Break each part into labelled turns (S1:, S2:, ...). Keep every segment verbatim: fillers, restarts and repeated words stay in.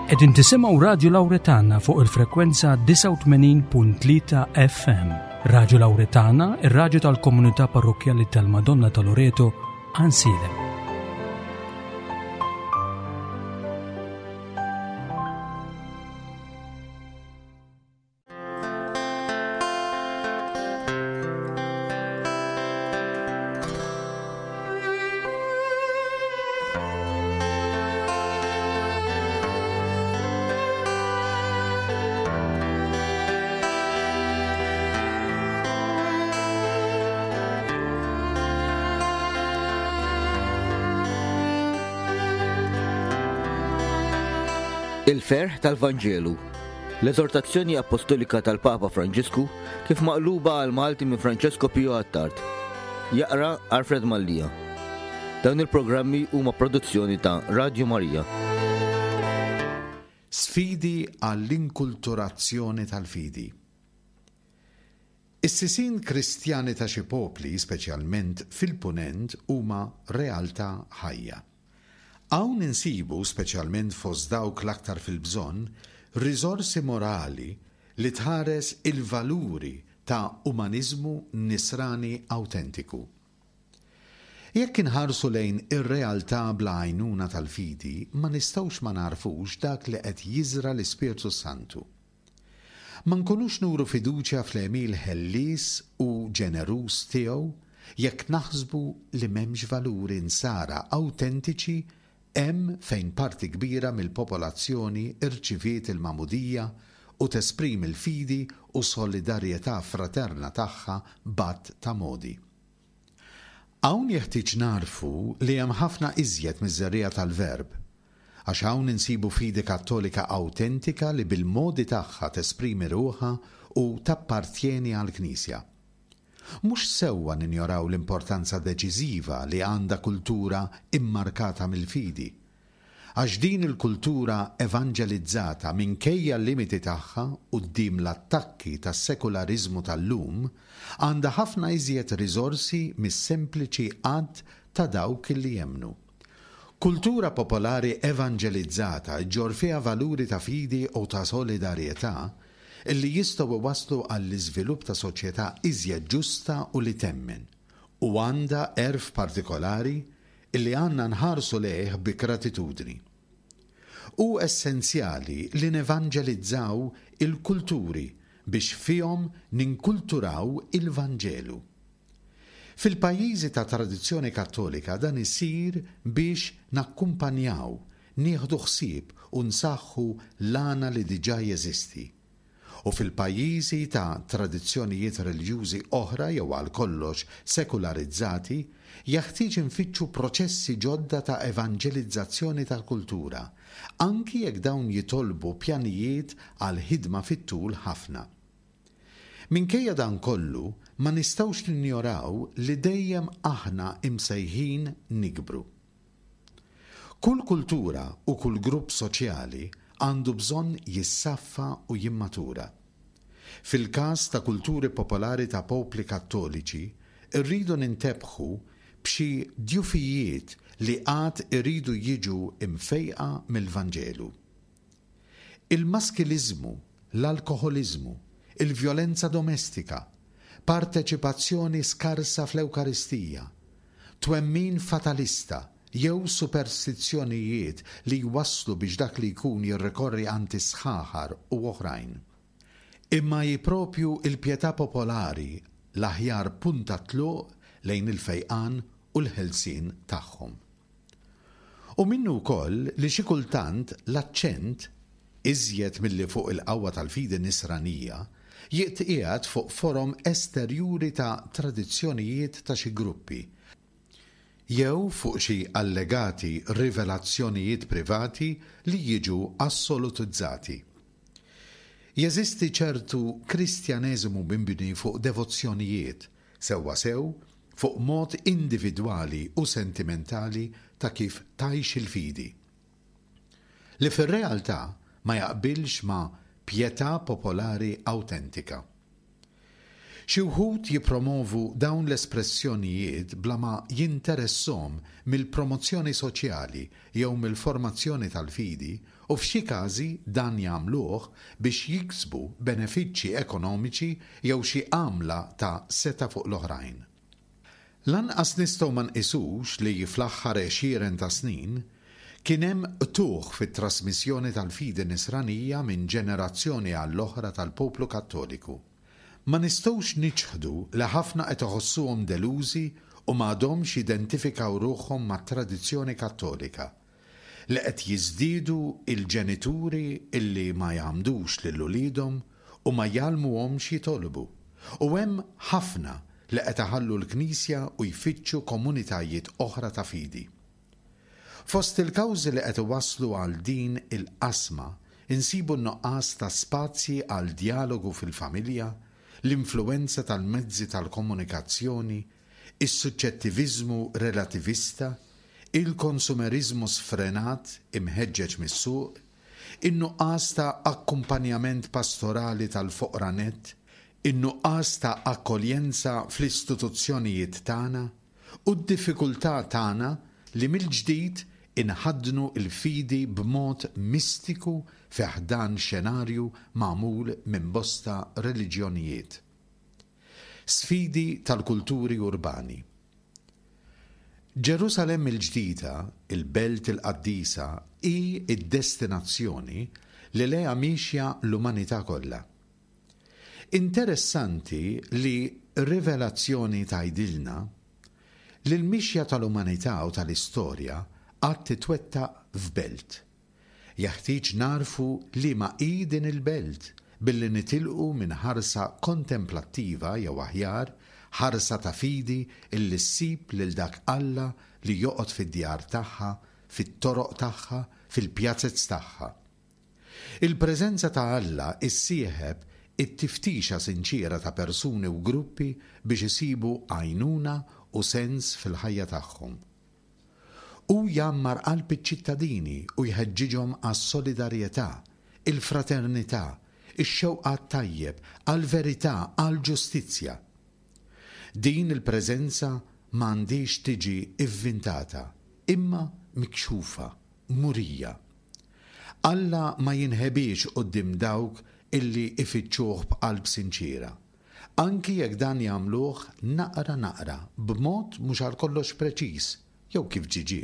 S1: Qegħdin tisimgħu Radju Lawretana fuq il-frekwenza tisa' u tmenin punt tlieta F M. Radju Lawretana, ir-radju tal-Komunità Parrokjali tal-Madonna ta' Loreto, Ansilem.
S2: Il-ferħ tal-Vanġelu, l-eżortazzjoni apostolika tal-Papa Franġisku kif maqluba għal Malti minn Francesco Pio Attard. Jaqra Alfred Mallija. Dawn il-programmi huma produzzjoni ta' Radio Marija.
S3: Sfidi għall-inkulturazzjoni tal-fidi. Is-sisin kristjani ta' xi popli, speċjalment fil-punent, huma realtà ħajja. Hawn insibu, speċjalment fost dawk l-aktar fil-bżonn, riżorsi morali li tħares il-valuri ta' umaniżmu nisrani awtentiku. Jekk inħarsu lejn ir-realtà bla għajnuna tal-fidi, ma nistgħux ma narfux dak li qed jiżra l-Ispirtu Santu. Ma nkunux nuru fiduċja fl-Emil ħellies u ġenerus tiegħu jekk naħsbu li m'hemmx valuri nsara awtentiċi hemm fejn parti kbira mill-popolazzjoni irċiviet il-magħmudija u tesprim il-fidi u solidarjetà fraterna tagħha b'att ta' modi. Hawn jeħtieġ narfu li hemm ħafna iżjed miż-żerriegħa tal-verb, għax hawn insibu fidi kattolika awtentika li bil-modi tagħha tesprimi ruħha u tappartjeni għall-Knisja. Mhux sewwa ninjoraw l-importanza deċiżiva li għandha kultura immarkata mill-fidi, għax din il-kultura evanġelizzata minkejja l-limiti tagħha quddiem l-attakki tas-sekularizmu tal-lum għandha ħafna iżjed riżorsi mis-sempliċi għadd ta' dawk li jemmnu. Kultura popolari evanġelizzata ġġor fiha valuri ta' fidi u ta' solidarjetà illi jistgħu waslu għall-iżvilupp ta' soċjetà iżjed ġusta u li temmen, u għandha erf partikolari illi għandna nħarsu lejh bi gratitudni. U essenzjali li nevanġelizzaw il-kulturi biex fihom ninkulturaw il-Vanġelu. Fil-pajjiżi ta' tradizzjoni kattolika dan isir biex nakkumpanjaw, nieħdu ħsieb u nsaħħu l-għana li diġà jeżisti. U fil-pajjiżi ta' tradizzjonijiet reliġjużi oħra jew għal kollox sekularizzati, jaħtieġ infittxu proċessi ġodda ta' evanġelizzazzjoni tal-kultura, anki jekk dawn jitolbu pjanijiet għal ħidma fit-tul ħafna. Minkejja dan kollu, ma nistgħux ninjoraw li dejjem aħna imsejħin nikbru. Kull kultura u kull grupp soċjali għandu bżonn jissaffa u jimmatura. Fil-każ ta' kulturi popolari ta' popli kattoliċi, irridu nintebħu b'xi djufijiet li għad irridu jiġu imfejqa mill-Vanġelu. Il-maskiliżmu, l-alkoħoliżmu, il-vjolenza domestika, parteċipazzjoni skarsa fl-Ewkaristija, twemmin fatalista, jew superstizzjonijiet li jwasslu biex dak li jkun jirrikorri anti sħaħar u oħrajn. Imma jipropju il-pjetà popolari l-aħjar punta tluq lejn il-fejqan u l-ħelsien tagħhom. U minnu wkoll li xi kultant l-aċċent iżjed milli fuq il-qawwa tal-fidi nisranija jiqtqiegħed fuq forom esterjuri ta' tradizzjonijiet ta' xi gruppi, jew fuq xi allegati rivelazzjonijiet privati li jiġu assolutizzati. Jeżisti ċertu kristjaneżmu minbini fuq devozzjonijiet, sewwa sew, fuq mod individwali u sentimentali ta' kif tgħix il-fidi, li fir-realtà ma jaqbilx ma' pjetà popolari awtentika. Xi wħud jippromovu dawn l-espressjonijiet bla ma jinteressom mill-promozzjoni soċjali jew mill-formazzjoni tal-fidi u f'xi każi dan jagħmluh biex jiksbu benefiċċji ekonomiċi jew xi għamla ta' seta' fuq l-oħrajn. Lanqas nistgħu ma nqisux li fl-aħħar għexieren ta' snin kien hemm tuħ fit-trasmissjoni tal-fidi nisranija minn ġenerazzjoni għall-oħra tal-poplu Kattoliku. Ma nistgħux niċħdu li ħafna qed iħossuhom delużi u m'għadhomx jidentifikaw ruħhom mat-tradizzjoni Kattolika, li qed jiżdiedu il-ġenituri illi ma jagħmdux lil uliedhom u ma jgħallmuhomx jitolbu. U hemm ħafna li qed iħallu l-Knisja u jfittxu komunitajiet oħra ta' fidi. Fost il-kawżi li qed iwasslu għal din il-qasma insibu n-nuqqas ta' spazji għal dialogu fil-familja, l-influenza tal-mezzi tal-komunikazzjoni, is-suċċettiviżmu relativista, il-konsumerizmu sfrenat imħeġġeġ mis-suq, in-nuqqas ta' akkumpanjament pastorali tal-foqranet, in-nuqqas ta' akkoljenza fl-istituzzjonijiet tagħna u d-diffikultà tagħna li mill-ġdid inħadnu il-fidi b'mod mistiku fi ħdan xenarju magħmul minn bosta reliġjonijiet. Sfidi tal-kulturi urbani. Ġerusalem il-ġdida, il-belt il-qaddisa, hi id-destinazzjoni li leha mixja l-umanità kollha. Interessanti li rivelazzjoni tgħidilna li l-mixja tal-umanità u tal-istorja għad titwettaq f'belt. Jaħtieġ narfu li ma hi din il-belt billi nitilqu minn ħarsa kontemplattiva jew aħjar ħarsa ta' fidi illi ssib lil dak Alla li joqgħod fid-djar tagħha, fit-toroq tagħha, fil-pjazzezz tagħha. Il-preżenza ta' Alla issieħeb it-tiftixa sinċira ta' persuni u gruppi biex isibu għajnuna u sens fil-ħajja tagħhom. U jammar qalb iċ-ċittadini u jħeġġiġhom għas-solidarjetà, il-fraternità, ix-xewqa tajjeb, għall-verità, għall-ġustizzja. Din il-preżenza m'għandix tiġi ivvintata, imma mikxufa, murija. Alla ma jinħebiex quddiem dawk illi ifittxuh b'qalb sinċira. Anki jekk dan jagħmluh naqra naqra, b'mod mhux għal kollox preċiż, jew kif ġiġi.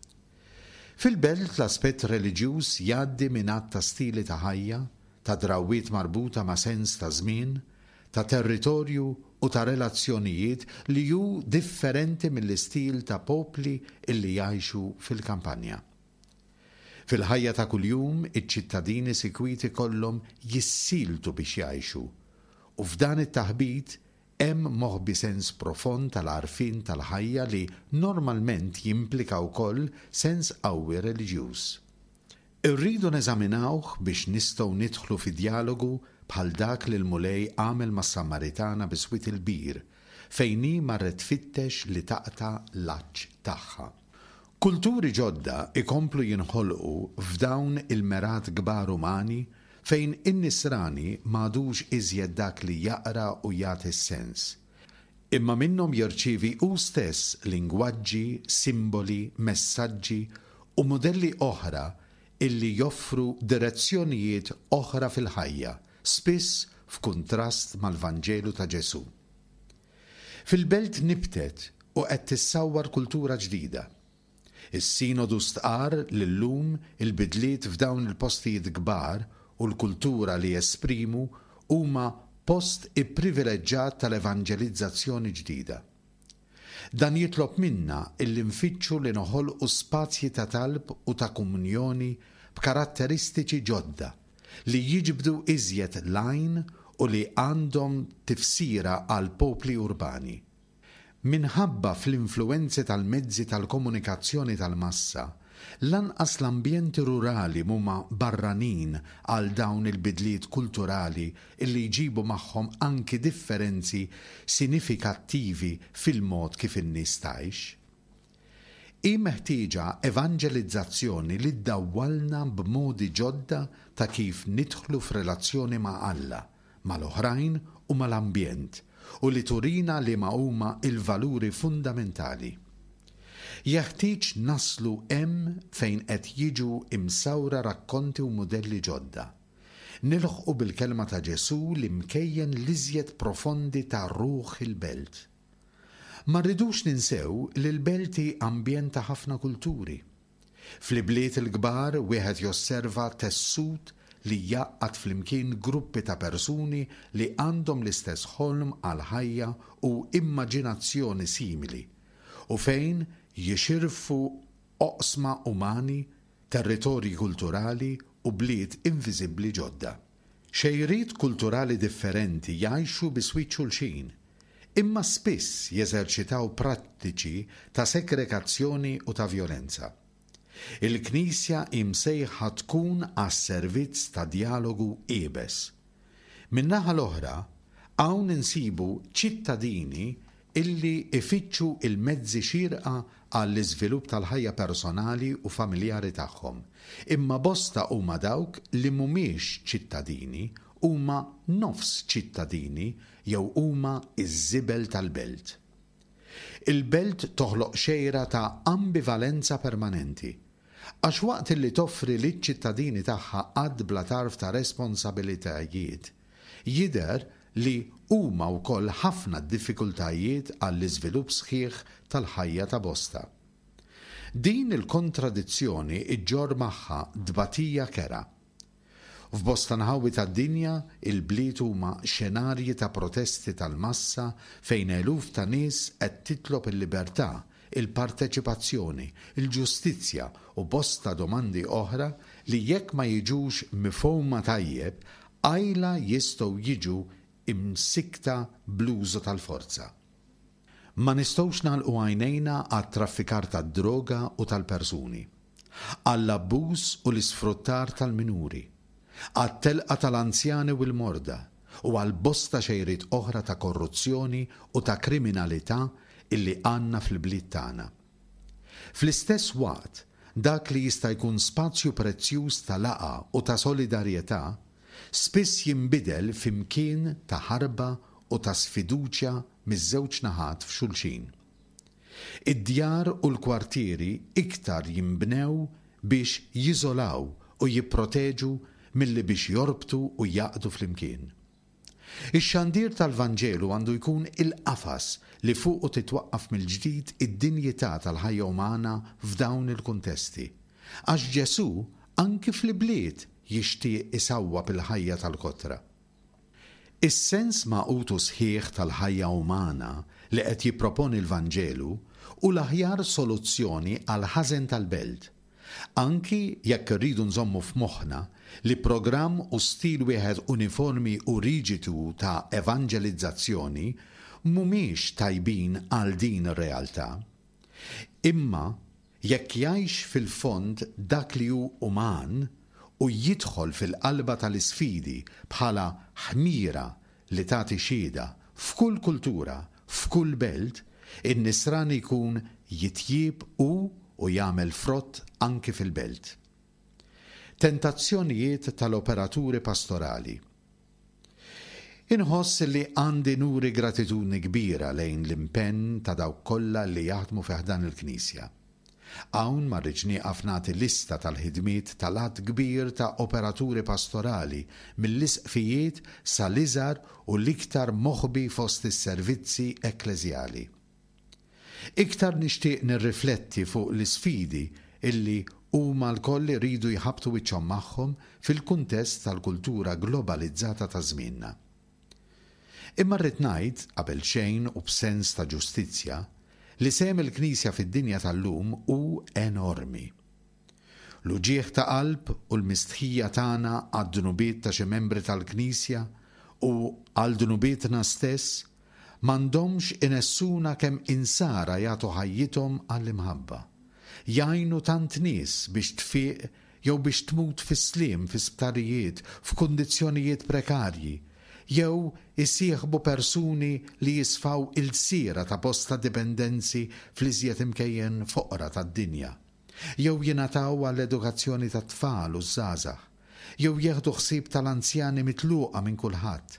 S3: Fil-belt l-aspett reliġjuż jgħaddi minn att ta' stili ta' ħajja, ta' drawwiet marbuta ma' sens ta' żmien, ta' territorju u ta' relazzjonijiet li hu differenti mill-istil ta' popli illi jgħixu fil-kampanja. Fil-ħajja ta' kuljum iċ-ċittadini sikwiti kollhom jissiltu biex jgħixu u f'dan it-taħbit hemm moħbi sens profond tal-għarfien tal-ħajja li normalment jimplika wkoll sens qawwi reliġjuż. Irridu neżaminawh biex nistgħu nidħlu fi dialogu bħal dak li l-mulej għamel mas-Samaritana biswit il-bir fejn hi marret tfittex li taqta' l-aċċ tagħha. Kulturi ġodda ikomplu jinħolqu f'dawn il-merat kbar umani fejn in-nisrani m'għadux iżjed dak li jaqra u jagħti sens. Imma minnhom jirċievi hu stess lingwaġġi, simboli, messaġġi u modelli oħra illi joffru direzzjonijiet oħra fil-ħajja, spiss f'kuntrast mal-Vanġelu ta' Ġesu. Fil-belt nibtet u qed tissawwar kultura ġdida. Is-sinodu stqar li llum il-bidliet f'dawn il-postijiet kbar u l-kultura li jesprimu huma post ipprivileġġjat tal-evanġelizzazzjoni ġdida. Dan jitlob minna illi nfittxu li noħolqu spazji ta' talb u ta' komunjoni b'karatteristiċi ġodda li jiġbdu iżjed l-għajn u li għandhom tifsira għal popli urbani. Minħabba fl-influenzi tal-mezzi tal-komunikazzjoni tal-massa, lanqas l-ambjenti rurali huma barranin għal dawn il-bidliet kulturali illi jġibu magħhom anki differenzi sinifikattivi fil-mod kif in-nies tgħix. Hi meħtieġa evanġelizzazzjoni li ddawwalna b'modi ġodda ta' kif nidħlu f'relazzjoni ma' Alla, mal-oħrajn u mal-ambjent, u li turina li ma huma il-valuri fundamentali. Jeħtieġ naslu hemm fejn qed jiġu imsawra rakkonti u modelli ġodda. Nilħqu bil-kelma ta' Ġesu li mkejjen l-iżjed profondi ta' ruħ il-belt. Ma rridux ninsew li l-belti ambjenta ħafna kulturi. Fl-bliet il-kbar wieħed josserva tessut li jaqqat flimkien gruppi ta' persuni li għandhom l-istess ħolm għal ħajja u immaġinazzjoni simili u fejn jixirfu oqsma umani, territorji kulturali u bliet inviżibbli ġodda. Xejriet kulturali differenti jgħixu biswit xulxin, imma spiss jeżerċitaw prattiċi ta' segregazzjoni u ta' violenza. Il-Knisja imsejħa tkun għas-servizz ta' dialogu qiebes. Min-naħa l-oħra hawn insibu ċittadini illi ifittxu il-mezzi xierqa għall-iżvilupp tal-ħajja personali u familjari tagħhom, imma bosta huma dawk li mhumiex ċittadini, huma nofs ċittadini jew huma iż-żibel tal-belt. Il-belt toħloq xejra ta' ambivalenza permanenti, għax waqt li toffri liċ-ċittadini tagħha għadd bla tarf ta' responsabilitajiet, jidher li huma wkoll ħafna diffikultajiet għall-iżvilupp sħiħ tal-ħajja ta' bosta. Din il-kontradizzjoni iġġor magħha dbatija kera. F'bosta naħawi tad-dinja il-bliet huma xenarji ta' protesti tal-massa fejn eluf ta' nies qed titlob il-libertà, il-parteċipazzjoni, il-ġustizzja u bosta domandi oħra li jekk ma jiġux mifhuma tajjeb għajla jistgħu jiġu imsikta bl-użu tal-forza. Ma nistgħux nagħlqu għajnejna għat-traffikar tad-droga u tal-persuni, għall-abbuż u l-isfruttar tal-minuri, għat-telqa tal-anzjani u l-morda u għall-bosta xejriet oħra ta' korruzzjoni u ta' kriminalità illi għandna fil-bliet tagħna. Fl-istess waqt, dak li jista' jkun spazju prezzjuż ta' laqa u ta' solidarjetà spiss jinbidel f'imkien ta' ħarba u ta' sfiduċja miż-żewġ naħat f'xulxin. Id-djar u l-kwartieri iktar jinbnew biex jiżolaw u jipproteġu milli biex jorbtu u jaqdu flimkien. Ix-xandir tal-Vanġelu għandu jkun il-qafas li fuqu titwaqqaf mill-ġdid id-dinjità tal-ħajja umana f'dawn il-kuntesti, għax Ġesu anki fl-bliet jixtieq isawwa bil-ħajja tal-kotra. Is-sens maqutu sħiħ tal-ħajja umana li qed jipproponi l-Vanġelu u l-aħjar soluzzjoni għal ħażen tal-belt, anki jekk irridu nżommu f'moħħna li programm u stil wieħed uniformi u riġidu ta' evanġelizzazzjoni mhumiex tajbin għal din ir-realtà. Imma jekk jgħix fil-fond dak li hu uman u jidħol fil-qalba tal-isfidi bħala ħmira li tagħti xhieda f'kull kultura, f'kull belt, in-nisran ikun jitjieb u u jagħmel frott anki fil-belt. Tentazzjonijiet tal-operaturi pastorali. Inħoss li għandi nuri gratitudni kbira lejn l-impenn ta' dawk kollha li jaħdmu fih dan il-Knisja. Hawn ma rridx nieqaf nagħti lista tal-ħidmiet tal-għadd kbir ta' operaturi pastorali mill-isqfijiet sal-iżgħar u l-iktar moħbi fost is-servizzi ekklesjali. Iktar nixtieq nirrifletti fuq l-isfidi illi huma l-koll iridu jħabtu wiċċhom magħhom fil-kuntest tal-kultura globalizzata ta' żmienna. Imma rrid ngħid qabel xejn u b'sens ta' ġustizzja li sehem il-Knisja fid-dinja tal-lum hu enormi. L-uġieħ ta' qalb u l-mistħija tagħna għad-dnubiet ta' xi membri tal-Knisja u għal-dnubietna stess m'għandhomx inessuna kemm insara jagħtu ħajjithom għall-imħabba. Jgħinu tant nies biex tfieq jew biex tmut fis-sliem fi sptarijiet f'kundizzjonijiet prekarji, jew isieħbu persuni li jisfaw il-sira ta' posta dipendenzi fl-iżjed imkejjen foqra tad-dinja, jew jingħataw għall-edukazzjoni tat-tfal u żgħażagħ, jew jieħdu ħsieb tal-anzjani mitluqa minn kulħadd,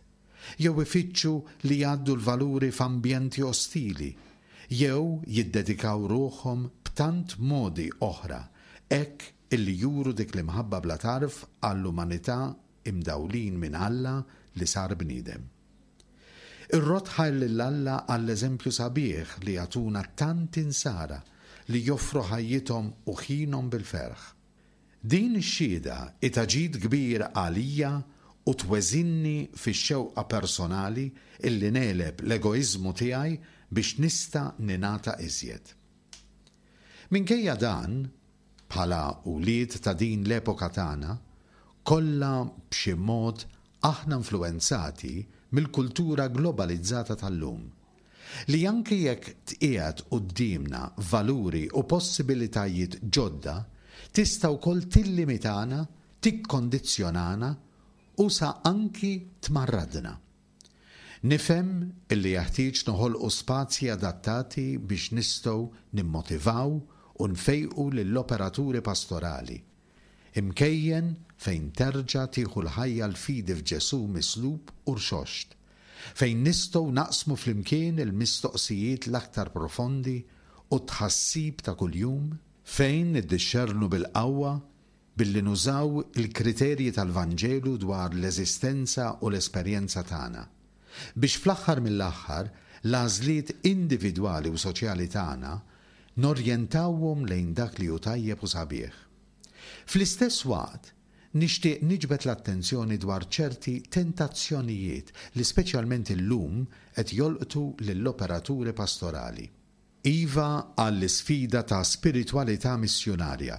S3: jew ifittxu li jgħaddu l-valuri f'ambjenti ostili, jew jiddedikaw ruħhom b'tant modi oħra, hekk illi juru dik l-imħabba bla tarf għall-umanità imdawlin minn Alla li sar bniedem. Ir-rod ħajr lill-Alla għall-eżempju sabiħ li jagħtuna tant insara li joffru ħajjithom u ħinhom bil-ferħ. Din ix-xhieda itaġid kbir għalija u tweżinni fix-xewqa personali illi neleb l-egoizmu tiegħi biex nista' ninata iżjed. Minkejja dan, bħala ulied ta' din l-epoka tagħna, kollha b'xi mod aħna influenzati mill-kultura globalizzata tal-lum, li anke jekk tqiegħed qudiemna valuri u possibilitajiet ġodda tista' wkoll tillimitana, tikkondizzjonana u sa anki tmarradna. Nifhem illi jeħtieġ noħolqu spazji adattati biex nistgħu nimmotivaw u nfejqu lill-operaturi pastorali, imkejjen fejn terġa' tieħu l-ħajja l-fidi f'Ġesu mislub u rxoxt, fejn nistgħu naqsmu flimkien il-mistoqsijiet l-aktar profondi u tħassib ta' kuljum, fejn niddixxernu bil-qawwa billi nużaw il-kriterji tal-Vanġelu dwar l-eżistenza u l-esperjenza tagħna, biex fl-aħħar mill-aħħar l-għażliet individwali u soċjali tagħna norjentawhom lejn dak li hu tajjeb u sabiħ. Fl-istess waqt nixtieq niġbed l-attenzjoni dwar ċerti tentazzjonijiet li speċjalment illum qed jolqtu lill-operaturi pastorali. Iva għall-isfida ta' spiritwalità missjonarja.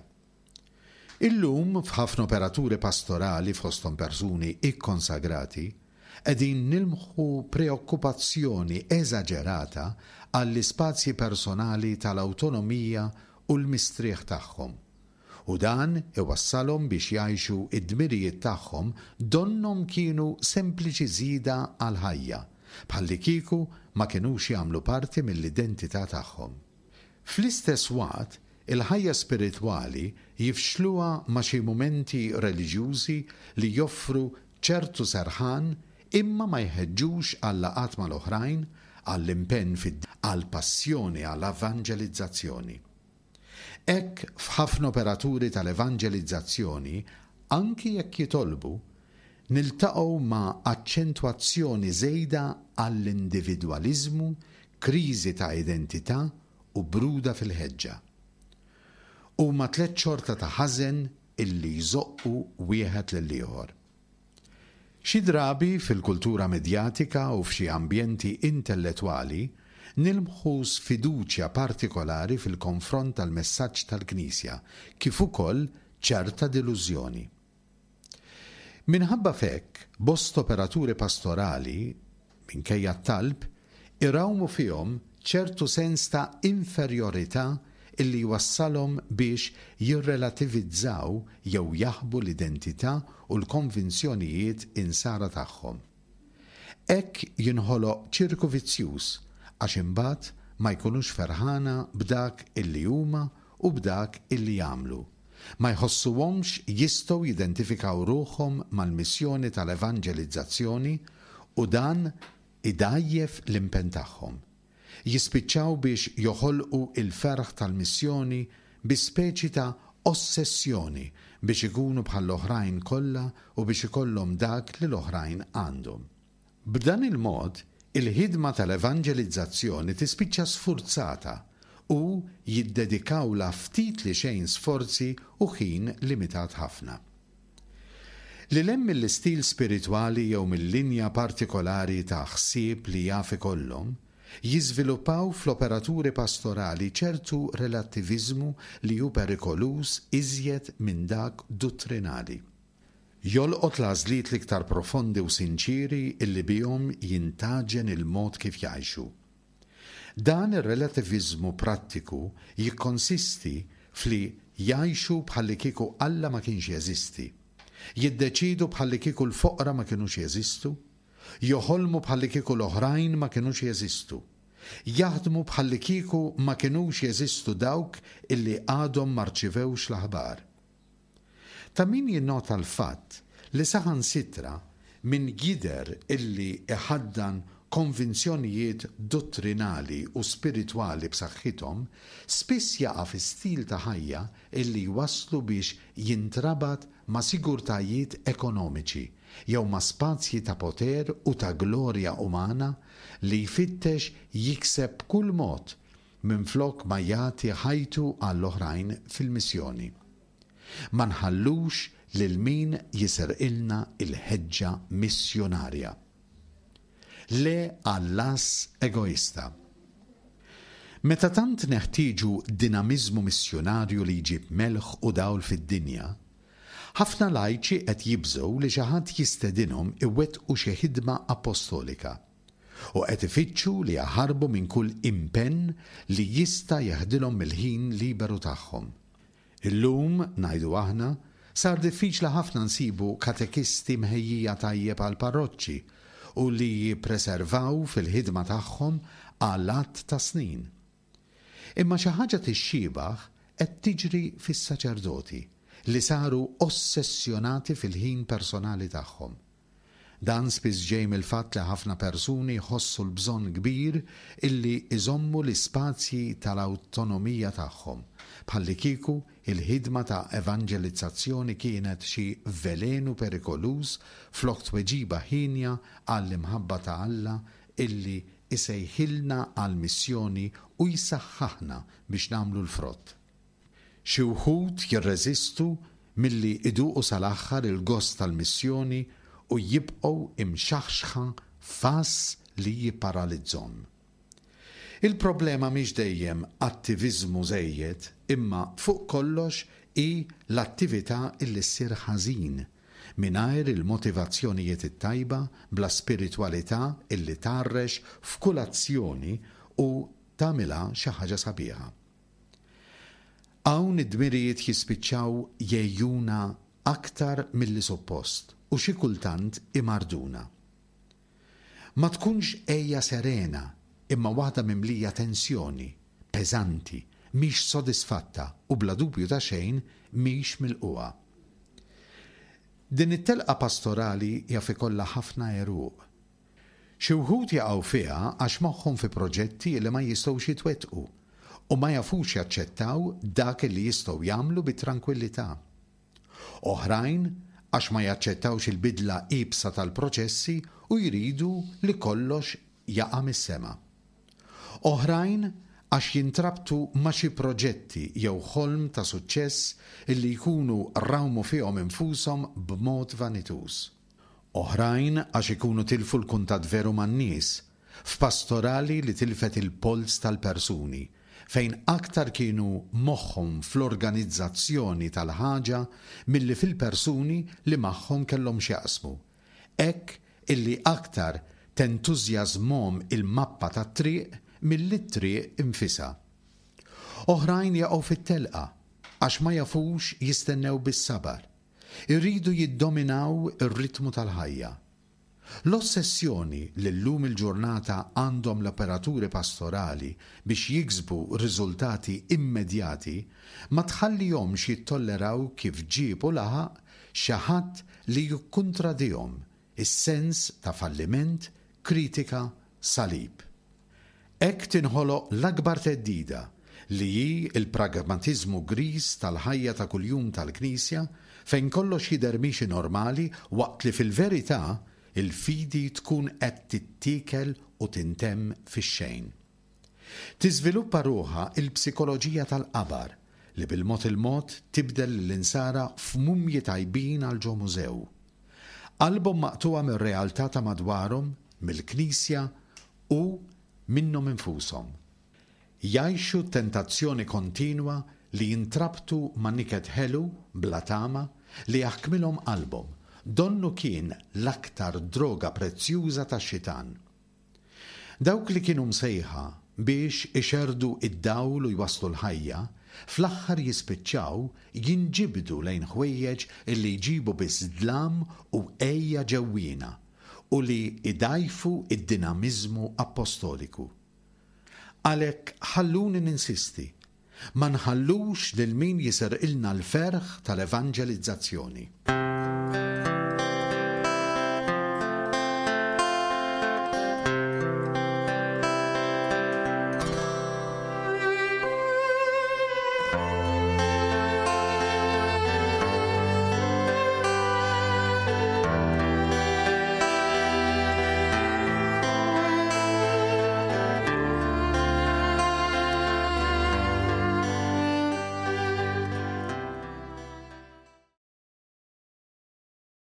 S3: Illum f'ħafna operaturi pastorali fosthom persuni ikkonsagrati qegħdin nilmħu preokkupazzjoni eżaġerata għall-ispazji personali tal-awtonomija u l-mistrieħ tagħhom. U dan iwassalhom biex jgħixu id-dmirijiet tagħhom donnom kienu sempliċi żieda għal ħajja, bħalli kieku ma kinux jagħmlu parti mill-identità tagħhom. Fl-istess waqt, il-ħajja spiritwali jifxluha ma' xi mumenti reliġjużi li joffru ċertu serħan imma ma jħeġġux għal laqat mal-oħrajn, għall-impenn fid għall-passjoni għall-evanġelizzazzjoni. Hekk f'ħafna operaturi tal-evanġelizzazzjoni, anki jekk jitolbu, niltaqgħu ma' aċċentwazzjoni żejda għall-individwaliżmu, kriżi ta' identità u bruda fil-ħeġġa. U ma' tliet xorta ta' ħażen illi jżoqqu wieħed lil ieħor. Xi drabi fil-kultura medjatika u f'xi ambjenti intellettwali nilmħu sfiduċja partikolari fil-konfront tal-messaġġ tal-Knisja, kif ukoll ċerta delużjoni. Minħabba fekk, bost operaturi pastorali, minkejja talb, irawmu fihom ċertu sens ta' inferjorità illi jwassalhom biex jirrelativizzaw jew jaħbu l-identità u l-konvinzjonijiet insara tagħhom. Hekk jinħoloq ċirku vizzjuż għax imbagħad ma jkunux ferħana b'dak illi huma u b'dak illi jagħmlu. Ma jħossuhomx jistgħu jidentifikaw ruħhom mal-missjoni tal-evanġelizzazzjoni u dan idajjef l-impenn tagħhom. Jispiċċaw biex joħolqu il-ferħ tal-missjoni bi speċi ta' ossessjoni biex ikunu bħall-oħrajn kollha u biex ikollhom dak li l-oħrajn għandhom. B'dan il-mod, il-ħidma tal-evanġelizzazzjoni tispiċċa sfurzata u jiddedikaw la ftit li xejn sforzi u ħin limitat ħafna. Li lemm mill-istil spiritwali jew mill-linja partikolari ta' ħsieb li jaf ikollhom, jiżviluppaw fl-operaturi pastorali ċertu relattivizmu li hu perikolus iżjed minn dak dottrinali. Jolqot l-għażliet l-iktar profondi u sinċiri illi bihom jintaġen il-mod kif jgħixu. Dan ir-relattivizmu prattiku jikkonsisti fli jgħixu bħalli kieku Alla ma kienx jeżisti, jiddeċidu bħalli kieku l-foqra ma kienux jeżistu, joħolmu bħalli kieku l-oħrajn ma kienux jeżistu, jaħdmu bħalli kieku ma kienux jeżistu dawk illi għadhom ma rċivewx l-aħbar. Ta' min jinnota l-fatt li saħansitra min jider illi iħaddan konvinzjonijiet dottrinali u spiritwali b'saħħithom spiss jaqa' fi stil ta' ħajja illi waslu biex jintrabat ma' sigurtajiet ekonomiċi jew ma' spazji ta' poter u ta' glorja umana li jfittex jikseb kull mod minflok ma jagħti ħajtu għall-oħrajn fil-missjoni. Ma nħallux lil min jiserqilna il-ħeġġa missjonarja. Le għall-las egoista. Meta tant neħtieġu dinamizmu missjonarju li jġib melħ u dawl fid-dinja, ħafna lajċi qed jibżgħu li xi ħadd jistedinhom iwettqu xi ħidma apostolika u qed ifittxu li jaħarbu minn kull impenn li jista' jeħdilhom mill-ħin liberu tagħhom. Illum ngħidu aħna sar diffiċli ħafna nsibu katekisti mħejjija tajjeb għal parroċċi u li jippreservaw fil-ħidma tagħhom għal att ta' snin. Imma xi ħaġa tixxibaħ qed tiġri fis-saċerdoti li saru ossessjonati fil-ħin personali tagħhom. Dan spiss ġej mill-fatt li ħafna persuni jħossu l-bżonn kbir illi iżommu l-ispazji tal-awtonomija tagħhom, bħalli kieku il-ħidma ta' evangelizzazzjoni kienet xi velenu perikolus flok tweġiba ħinja għall-imħabba ta' Alla illi isejħilna għall-missjoni u jisaħħaħna biex nagħmlu l-frott. Xi wħud jirreżistu milli iduqu sal-aħħar il-gost tal-missjoni u jibqgħu imxaħxħa fass li jipparalizzhom. Il-problema mhix dejjem attiviżmu żejjed, imma fuq kollox hi l-attività illi ssir ħażin mingħajr il-motivazzjonijiet it-tajba bla spiritwalità illi tarrex f'kull azzjoni u tagħmilha xi ħaġa sabiħa. Hawn id-dmirijiet jispiċċaw jgħinuna aktar milli suppost u xi kultant imarduna. Ma tkunx ejja serena imma waħda mimlija tensjoni, peżanti, mhix sodisfatta u bla dubju ta' xejn mhix milquha. Din it-telqa pastorali jaf ikollha ħafna eruq. Xi wħud jaqgħu fiha għax moħħhom fi proġetti li ma jistgħux jitwettqu u ma jafux jaċċettaw dak li jistgħu jagħmlu bit-tranquillità. Oħrajn għax ma jaċċettawx il-bidla qibsa tal-proċessi u jridu li kollox jaqa' mis-sema. Oħrajn għax jintrabtu ma' xi proġetti jew ħolm ta' suċċess illi jkunu rrawmu fihom infushom b'mod vanituż. Oħrajn għax ikunu tilfu l-kuntatt veru man-nies f'pastorali li tilfet il-pols tal-persuni fejn aktar kienu moħħhom fl-organizzazzjoni tal-ħaġa milli fil-persuni li magħhom kellhom x'jaqsmu. Hekk illi aktar tentużjażmhom il-mappa tat-triq milli t-triq infisha. Oħrajn jaqgħu fit-telqa għax ma jafux jistennew bis-sabar. Irridu jiddominaw ir-ritmu tal-ħajja. L-ossessjoni li llum il-ġurnata għandhom l-operaturi pastorali biex jiksbu riżultati immedjati ma tħallihomx jittolleraw kif ġiebu laħaq xi ħadd li jikkuntradihom is-sens ta' falliment, kritika, salib. Hekk tinħoloq l-akbar theddida li hi il-pragmatiżmu griż tal-ħajja ta' kuljum tal-Knisja fejn kollox jidher mixi normali waqt li fil-verità il-fidi tkun qed tittikel u tintemm fix-xejn. Tiżviluppa ruħha il-psikoloġija tal-qabar li bil-mod il-mod tibdel l-insara f'mumji tajbin għal ġo mużew. Qalbhom maqtuha mir-realtà ta' madwarhom, mill-Knisja u minnhom infushom. Jgħixu tentazzjoni kontinwa li jintrabtu ma' niket ħelu bla tama li jaħkmilhom qalbhom. Donnu kien l-aktar droga prezzjuża tax-xitan. Dawk li kienu msejħa biex ixerdu id-dawl u jwasslu l-ħajja, fl-aħħar jispiċċaw jinġibdu lejn ħwejjeġ illi jġibu biss dlam u ejja ġewwina u li idajfu id-dinamiżmu apostoliku. Għalhekk ħalluni ninsisti, ma nħallux lil min jiserqilna l-ferħ tal-evanġelizzazzjoni.